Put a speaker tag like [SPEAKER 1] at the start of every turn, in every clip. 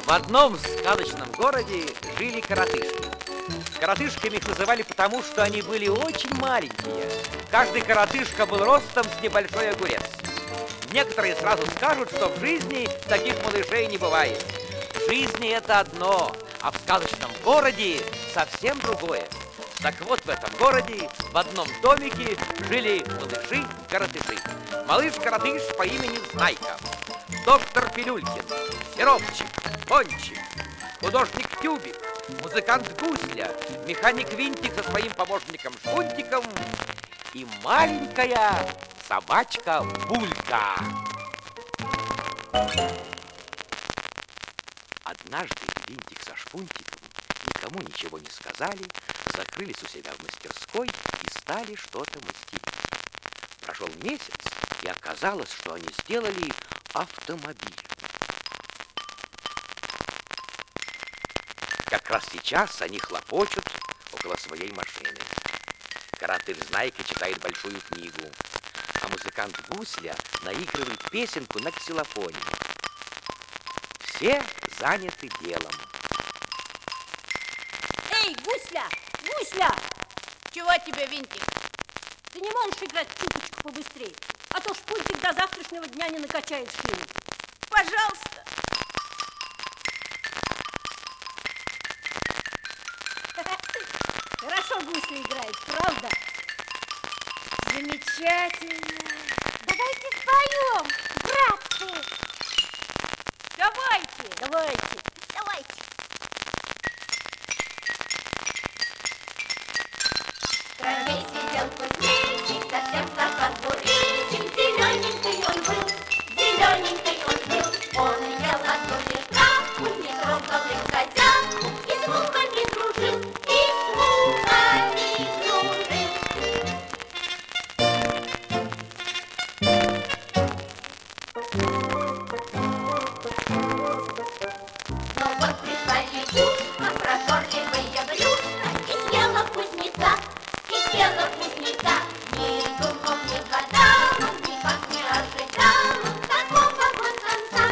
[SPEAKER 1] В одном сказочном городе жили коротышки. Коротышками их называли потому, что они были очень маленькие. Каждый коротышка был ростом с небольшой огурец. Некоторые сразу скажут, что в жизни таких малышей не бывает. В жизни это одно, а в сказочном городе совсем другое. Так вот, в этом городе в одном домике жили малыши-коротыши. Малыш-коротыш по имени Знайка, доктор Пилюлькин, Сиропчик, Пончик, художник Тюбик, музыкант Гусля, механик Винтик со своим помощником Шпунтиком и маленькая собачка Булька. Однажды Винтик со Шпунтиком никому ничего не сказали, закрылись у себя в мастерской и стали что-то мастерить. Прошел месяц, и оказалось, что они сделали автомобиль. Как раз сейчас они хлопочут около своей машины. Коротыш Знайка читает большую книгу, а музыкант Гусля наигрывает песенку на ксилофоне. Все заняты делом.
[SPEAKER 2] Эй, Гусля! Гусля!
[SPEAKER 3] Чего тебе, Винтик?
[SPEAKER 2] Ты не можешь играть чуточку побыстрее, а то Шпунтик до завтрашнего дня не накачает шкиру.
[SPEAKER 3] Пожалуйста.
[SPEAKER 2] Хорошо Гусля играет, правда?
[SPEAKER 4] Замечательно. Давайте споем, братцы.
[SPEAKER 2] Давайте!
[SPEAKER 4] Давайте.
[SPEAKER 5] В траве сидел кузнечик, совсем как бурильчик. Зелененький он был, зелененький он был. Он ел одну травку, не трогал их хозяйку, и с мухами дружил, и с мухами дружил. Но вот пришла лягушка, прожорливая брюшка, и съела кузнеца, и съела кузнеца. Ни думал, ни гадал, никак не ожидал такого вот конца.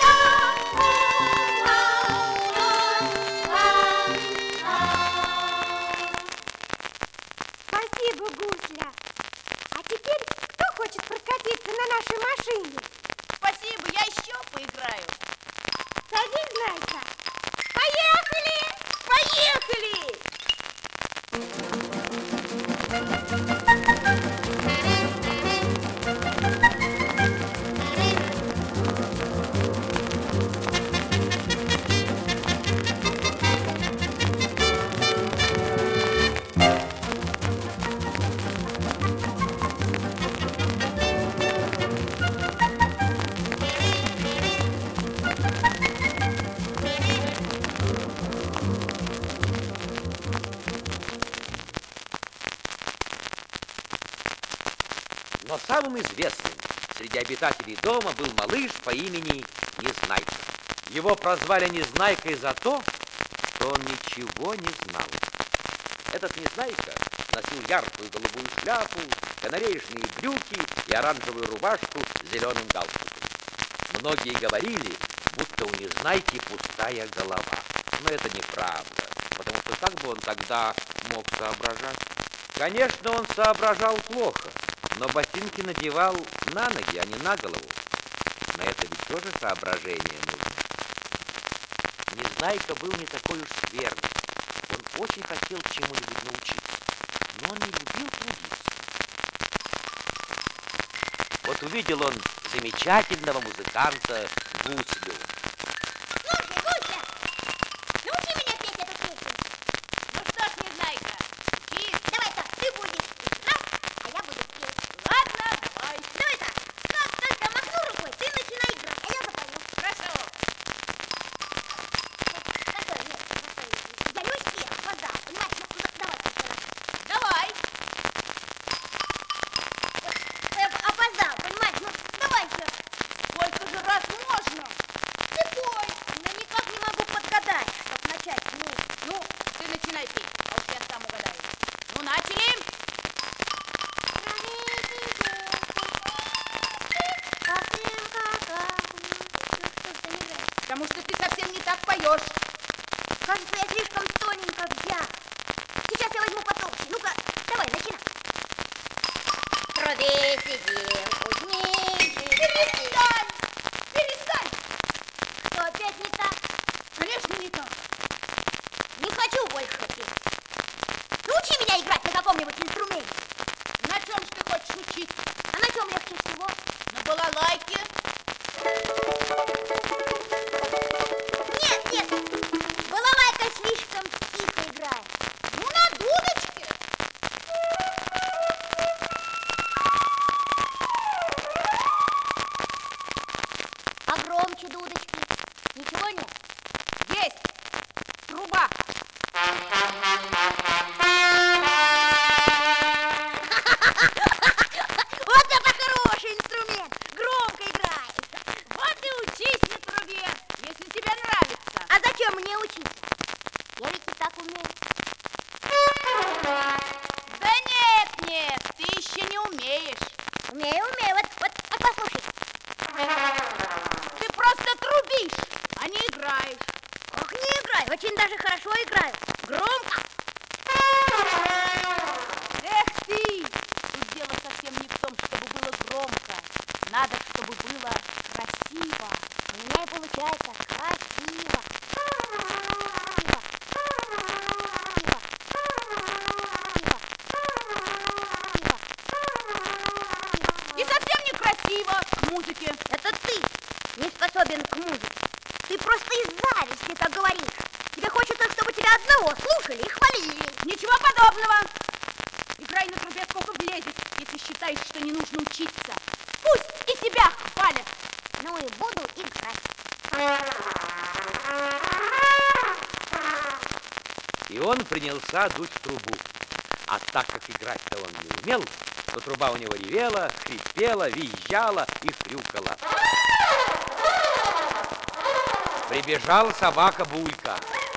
[SPEAKER 4] Спасибо, Гусля. А теперь кто хочет прокатиться на нашей машине?
[SPEAKER 3] Спасибо, я еще поиграю.
[SPEAKER 4] Садись, Знайка. Поехали!
[SPEAKER 3] Поехали!
[SPEAKER 1] Но самым известным среди обитателей дома был малыш по имени Незнайка. Его прозвали Незнайкой за то, что он ничего не знал. Этот Незнайка носил яркую голубую шляпу, канареечные брюки и оранжевую рубашку с зеленым галстуком. Многие говорили, будто у Незнайки пустая голова. Но это неправда, потому что как бы он тогда мог соображать? Конечно, он соображал плохо, но ботинки надевал на ноги, а не на голову. На это ведь тоже соображение нужно. Незнайка был не такой уж скверный. Он очень хотел чему-нибудь научиться, но он не любил трудиться. Вот увидел он замечательного музыканта Гуслю.
[SPEAKER 4] Слушай, Гусля, научи меня петь эту песню.
[SPEAKER 3] Ну что ж, Незнайка, учись.
[SPEAKER 4] Давай так, ты будешь играть, а я буду петь.
[SPEAKER 3] Ладно, давай.
[SPEAKER 4] Давай так, стоп, только махну рукой, ты начинай играть, а я запою.
[SPEAKER 3] Хорошо.
[SPEAKER 4] Такой, нет, такой. Я не успел, опоздал, понимаешь? Ну, давай,
[SPEAKER 3] Давай.
[SPEAKER 4] опоздал, понимаешь? Ну, давай еще.
[SPEAKER 3] Сколько же раз можно?
[SPEAKER 4] способен к музыке. Ты просто из зависти так говоришь. Тебе хочется, чтобы тебя одного слушали и хвалили.
[SPEAKER 2] Ничего подобного. Играй на трубе сколько влезет, если считаешь, что не нужно учиться. Пусть и тебя хвалят.
[SPEAKER 4] Ну и буду играть.
[SPEAKER 1] И он принялся дуть в трубу. А так как играть-то он не умел, то труба у него ревела, хрипела, визжала и хрюкала. Прибежала собака Булька.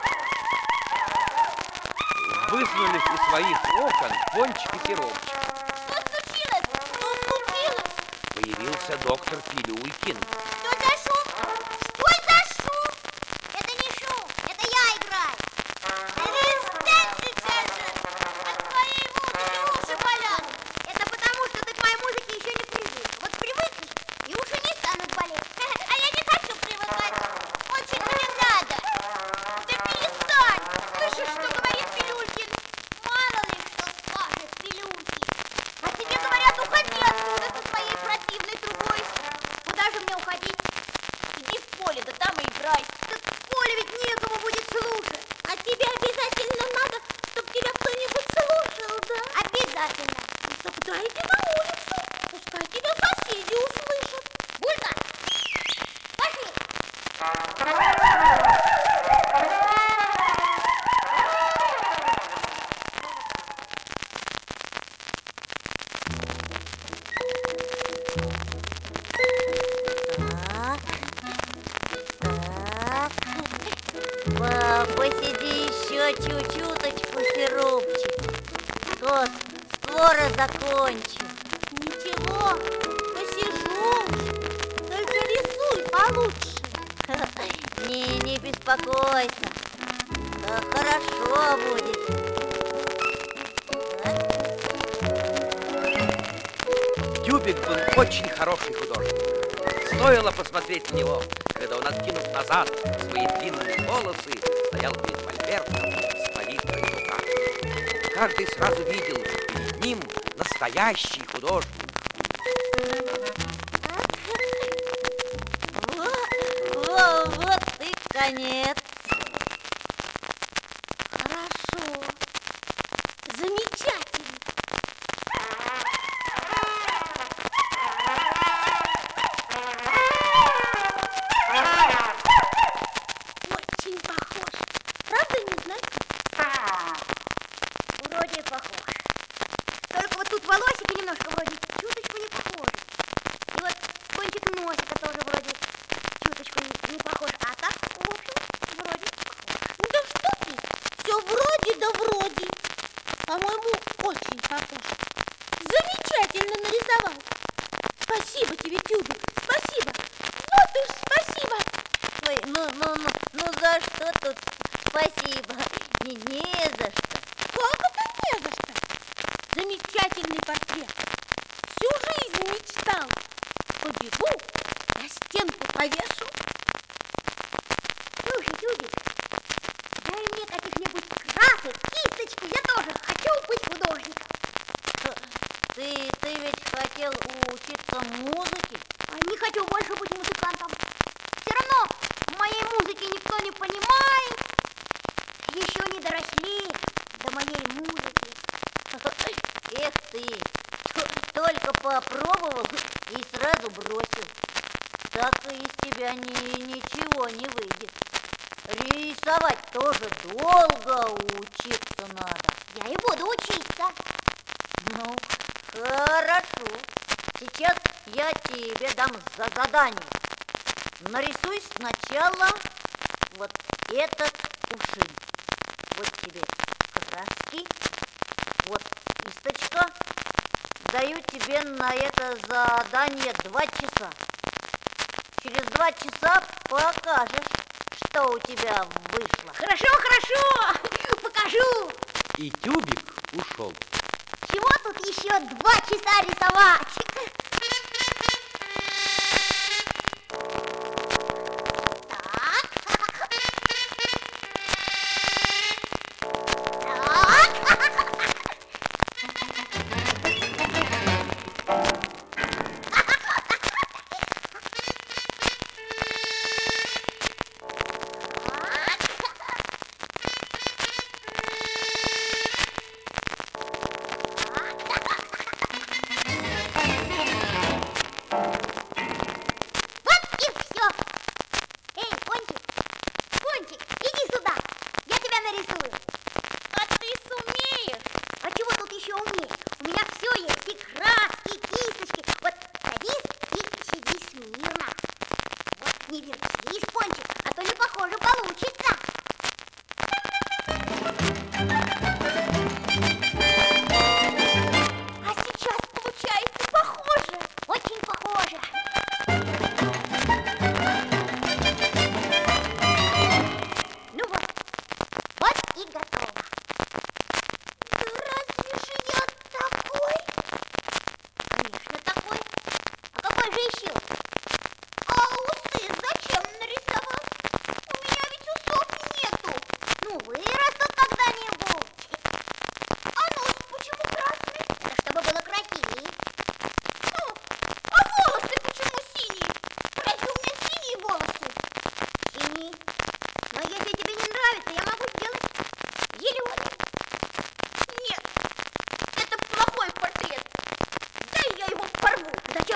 [SPEAKER 1] Высунулись из своих окон Пончик и Сиропчик.
[SPEAKER 5] Что случилось? Что случилось?
[SPEAKER 1] Появился доктор Пилюлькин.
[SPEAKER 5] Что за шум? Что за шум? Это не шум, это я играю. Перестань сейчас же! От твоей музыки уши болят. Это потому, что ты к моей музыке еще не привык. Вот привыкнешь, и уши не станут болеть. А я не хочу привыкать. Очень мне надо. Да перестань! Слышишь, что говорит Пилюлькин? Мало ли что скажет Пилюлькин. А тебе говорят, уходи отсюда со своей противной трубой. Куда же мне уходить? Иди в поле, да там и играй. Так в поле ведь некому будет слушать. А тебе обязательно надо, чтобы тебя кто-нибудь слушал, да? Обязательно. Тогда иди на улицу. Пускай тебя соседи услышат. Булька, пошли.
[SPEAKER 6] Посиди еще чуть-чуточку, Сиропчик. Скоро закончу.
[SPEAKER 5] Ничего, посижу. Только рисуй получше.
[SPEAKER 6] Не беспокойся. Да хорошо будет.
[SPEAKER 1] Тюбик был очень хороший художник. Стоило посмотреть на него, когда он, откинув назад свои длинные волосы, стоял перед мольбертом с палитрой в руках. Каждый сразу видел, что перед ним настоящий художник.
[SPEAKER 6] Вот и конец.
[SPEAKER 5] Хорошо. Замечательно. Очень похож. Правда, не знаю?
[SPEAKER 4] Вроде похож. Только вот тут волосики немножко вроде чуточку не похожи. И вот кончик носика тоже вроде чуточку не похож. А так, в общем, вроде похож.
[SPEAKER 5] Да что ты? Все вроде да вроде. По-моему, очень похож. Замечательно нарисовал. Спасибо тебе, Тюбик. Спасибо. Вот уж спасибо.
[SPEAKER 6] Ой, ну за что тут спасибо? Не за что.
[SPEAKER 5] Как это не за что? Замечательный портрет. Всю жизнь мечтал. Побегу, на стенку повешу.
[SPEAKER 4] Слушай, Тюбик, дай мне каких-нибудь красок, кисточки, я тоже хочу быть художником.
[SPEAKER 6] Ты ведь хотел учиться музыке?
[SPEAKER 4] А не хочу больше быть музыкантом. Все равно моей музыки никто не понимает. Еще не доросли до моей музыки.
[SPEAKER 6] Эх ты, только попробовал и сразу бросил. Так из тебя ничего не выйдет. Рисовать тоже долго учиться надо.
[SPEAKER 4] Я и буду учиться.
[SPEAKER 6] Ну, хорошо. Сейчас я тебе дам задание. Нарисуй сначала вот этот кувшин. Вот тебе краски, вот кисточка. Даю тебе на это задание 2 часа. Через 2 часа покажешь, что у тебя вышло.
[SPEAKER 4] Хорошо, хорошо, покажу.
[SPEAKER 1] И Тюбик ушел.
[SPEAKER 4] Чего тут еще 2 часа рисовать?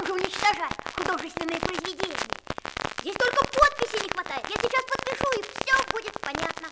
[SPEAKER 4] уже уничтожать художественные произведения. Здесь только подписи не хватает. Я сейчас подпишу, и все будет понятно.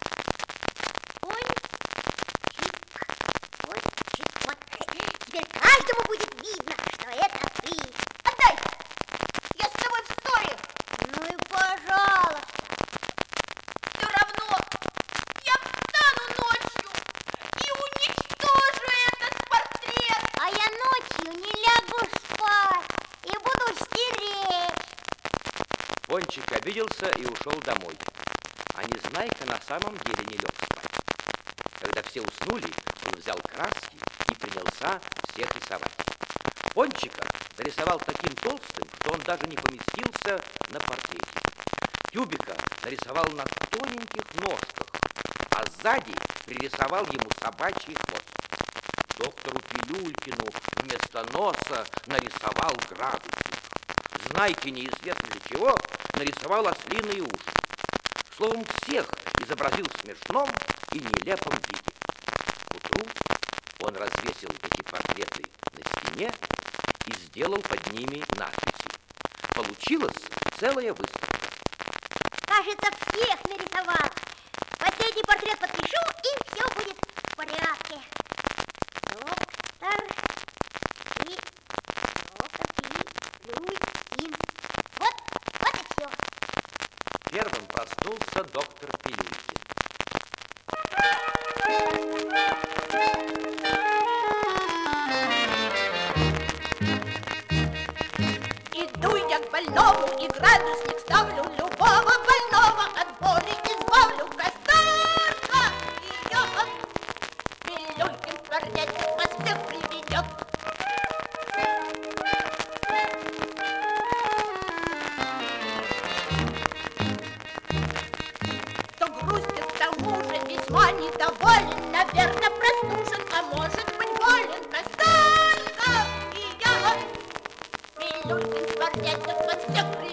[SPEAKER 4] Пончик, вот. Теперь каждому будет видно, что это ты.
[SPEAKER 3] Отдай! Я с тобой в ссоре!
[SPEAKER 4] Ну и пожалуйста.
[SPEAKER 3] Все равно я встану ночью и уничтожу этот портрет!
[SPEAKER 4] А я ночью не лягу спать и буду стереть.
[SPEAKER 1] Пончик обиделся и ушел домой. А Незнайка на самом деле не лег спать. Когда все уснули, он взял краски и принялся всех рисовать. Пончика нарисовал таким толстым, что он даже не поместился на портрете. Тюбика нарисовал на тоненьких ножках, а сзади пририсовал ему собачий хвост. Доктору Пилюлькину вместо носа нарисовал градусник. Знайке неизвестно для чего нарисовал ослиные уши. Словом, всех изобразил в смешном и нелепом виде. К утру он развесил эти портреты на стене и сделал под ними надписи. Получилась целая выставка.
[SPEAKER 4] Кажется, всех нарисовал. Последний портрет подпишу, и все будет в порядке. Доктор Пилюлькин. Вот и все.
[SPEAKER 1] Первым проснулся доктор Пилюлькин.
[SPEAKER 3] Иду я к больному и градусник ставлю, любого больного от боли избавлю. Кастрюлька идет, Пилюлькин портрет вас всех приведет. Кто грустит, к тому же весьма недоволен, наверное, простужен, а может быть болен. Кастрюлька идет, Пилюлькин портрет вас всех приведет.